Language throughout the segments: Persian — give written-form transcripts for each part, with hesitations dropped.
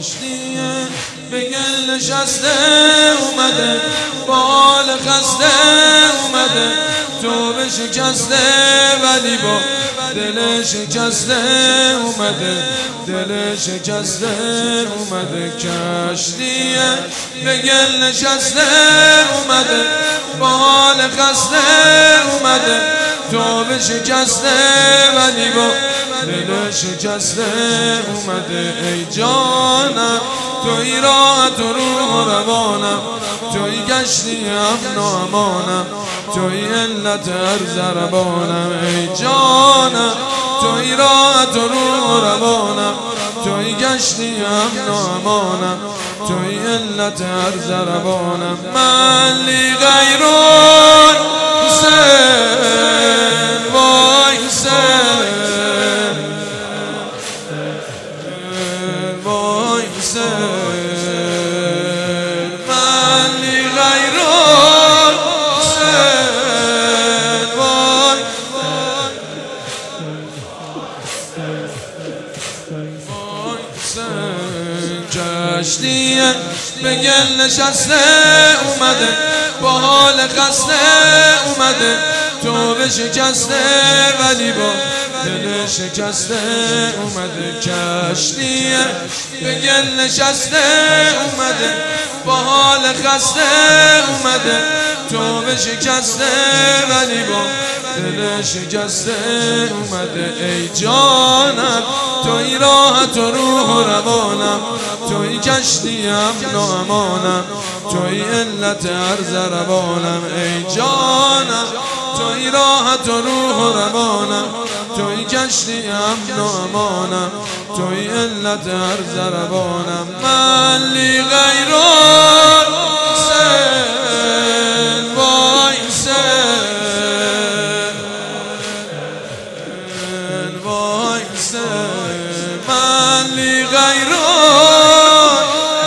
کشتیه به گل نشسته اومده، بال خسته اومده، تو به شکسته ولی با دل شکسته اومده، دل شکسته اومده. کشتیه به گل نشسته اومده، بال خسته اومده، تو به شکسته ولی با دل شکسته اومده. ای جانم توی راحت و روح و روانم، توی کشتی امن و امانم، توی علت هر ضربانم. ای جانم توی راحت و روح و روانم، توی کشتی امن و امانم، توی علت هر ضربانم. من لی غیرون حسین وای حسین وای حسین، من لی غیرون حسین وای وای حسین. کشتیه به گل نشسته اومده، با حال خسته اومده، تو به شکسته ولی با دل شکسته اومده. کشتیه به گل نشسته اومده، با حال خسته اومده، تو به شکسته ولی با دل شکسته اومده. ای جانم توی راحت و روح و روانم، توی کشتی امن و امانم، توی علت هر ضربانم. ای جانم توی راحت و روح و روانم، توی کشتی امن و امانم، توی علت هر ضربانم. من لی غیرون حسین وای حسین وای حسین، من لی غیرون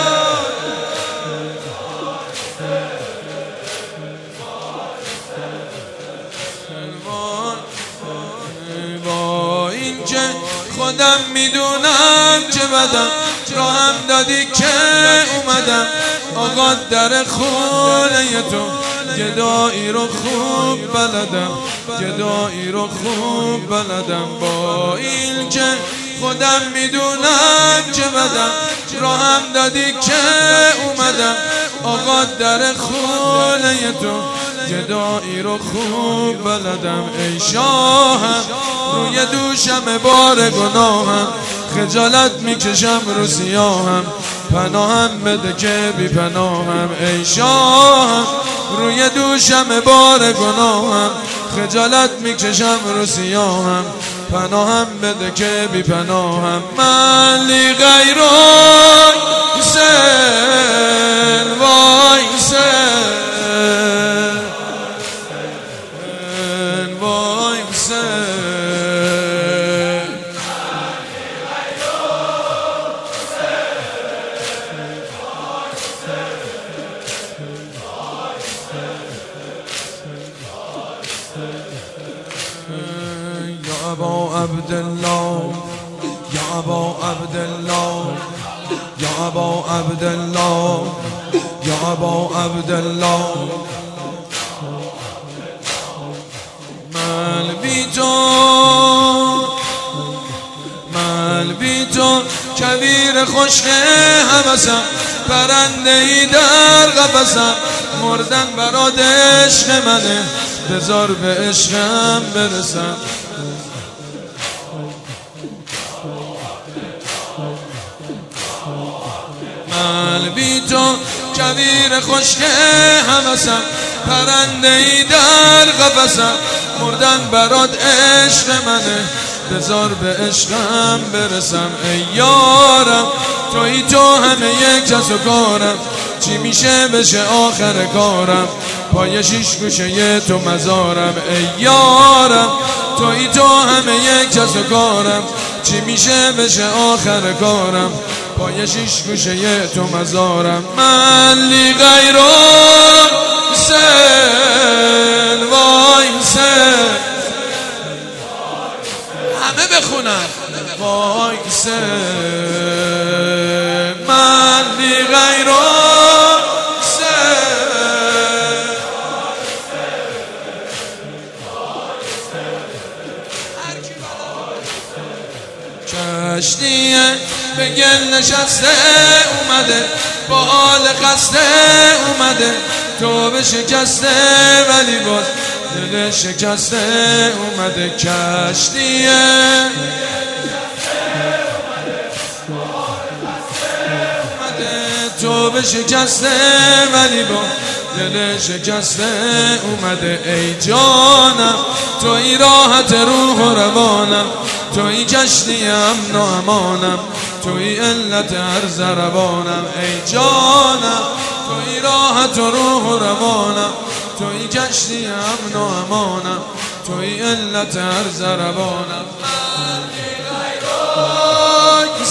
با این که خودم میدونم چه بدم، راهم دادی که اومدم. آقا در خونه تو گدایی رو خوب بلدم، گدایی رو خوب بلدم. با این که خودم میدونم چه بدم، راهم دادی که اومدم. آقا در خونه تو گدایی رو خوب بلدم. ای شاهم روی دوشم بار گناهم، خجالت میکشم رو سیاهم، پناهم بده که بی پناهم. ای شاهم روی دوشم بار گناهم، خجالت میکشم رو سیاهم، پناهم بده که بی پناهم. من لی غیرون حسین وای حسین وای حسین. یا ابا عبدالله، یا ابا عبدالله، یا ابا عبدالله، یا ابا عبدالله. من بی تو کویر خشک هوسم، پرنده ای در قفسم، مردن برات عشق منه، بذار به عشقم برسم. من بی تو کویر خشک هوسم، پرنده ای در قفسم، مردن برات عشق منه، بذار به عشقم برسم. ای یارم توی تو همه یک کس و کارم، چی میشه بشه آخر کارم، پای شیش گوشه تو مزارم. ای یارم توی تو همه یک کس و کارم، چی میشه بشه آخر کارم، پای شیش گوشه تو مزارم. من لی غیرون حسین وای حسین، همه بخونن وای حسین. کشتیه به گل نشسته اومده با حال خسته اومده توبه شکسته ولی باز دل شکسته اومده کشتیه توبه شکسته ولی با دل شکسته اومده ای جانم توی راحت روح و روانم توی کشتی امن و امانم توی علت هر ضربانم ای جانم توی راحت و روح و روانم توی کشتی امن و امانم توی علت هر ضربانم من غیرک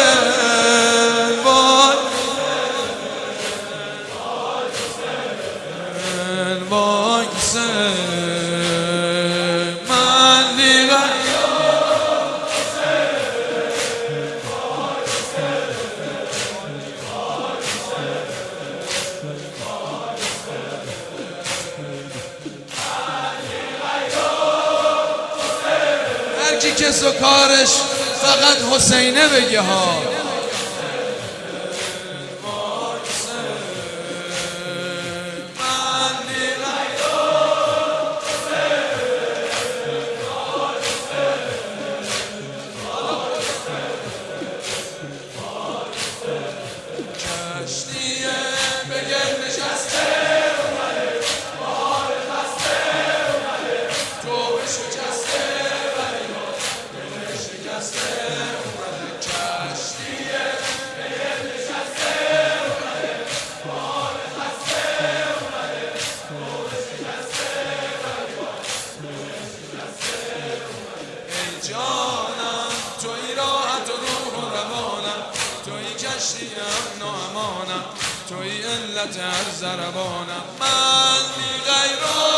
هرکی کس و کارش فقط حسینه بگه ها جانم توی راحت و روح و روانم توی کشتی امن و امانم توی علت هر ضربانم من بی غیر